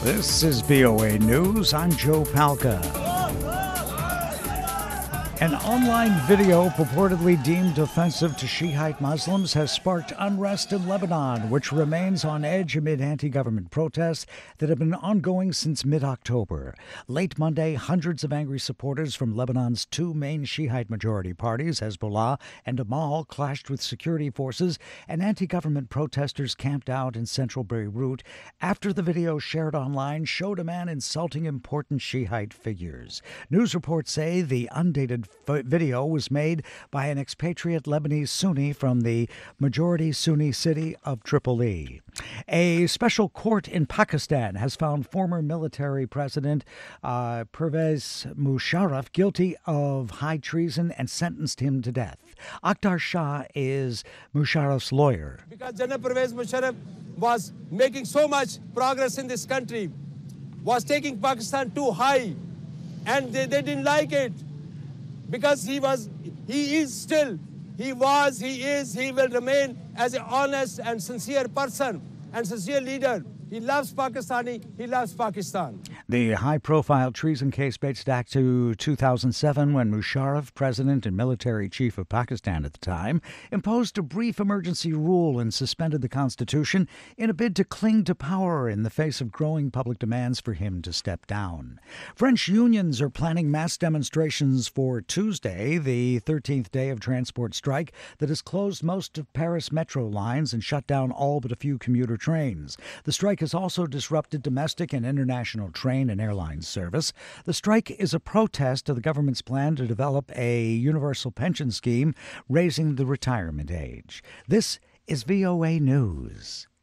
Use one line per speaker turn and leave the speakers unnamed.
This is VOA News. I'm Joe Palca. An online video purportedly deemed offensive to Shiite Muslims has sparked unrest in Lebanon, which remains on edge amid anti-government protests that have been ongoing since mid-October. Late Monday, hundreds of angry supporters from Lebanon's two main Shiite majority parties, Hezbollah and Amal, clashed with security forces, and anti-government protesters camped out in central Beirut after the video shared online showed a man insulting important Shiite figures. News reports say the undated video was made by an expatriate Lebanese Sunni from the majority Sunni city of Tripoli. A special court in Pakistan has found former military president Pervez Musharraf guilty of high treason and sentenced him to death. Akhtar Shah is Musharraf's lawyer.
Because General Pervez Musharraf was making so much progress in this country, was taking Pakistan too high, and they didn't like it. Because he is, he will remain as an honest and sincere person and sincere leader. He loves Pakistani, he loves Pakistan.
The high-profile treason case dates back to 2007 when Musharraf, president and military chief of Pakistan at the time, imposed a brief emergency rule and suspended the constitution in a bid to cling to power in the face of growing public demands for him to step down. French unions are planning mass demonstrations for Tuesday, the 13th day of transport strike that has closed most of Paris metro lines and shut down all but a few commuter trains. The strike has also disrupted domestic and international train and airline service. The strike is a protest of the government's plan to develop a universal pension scheme, raising the retirement age. This is VOA News.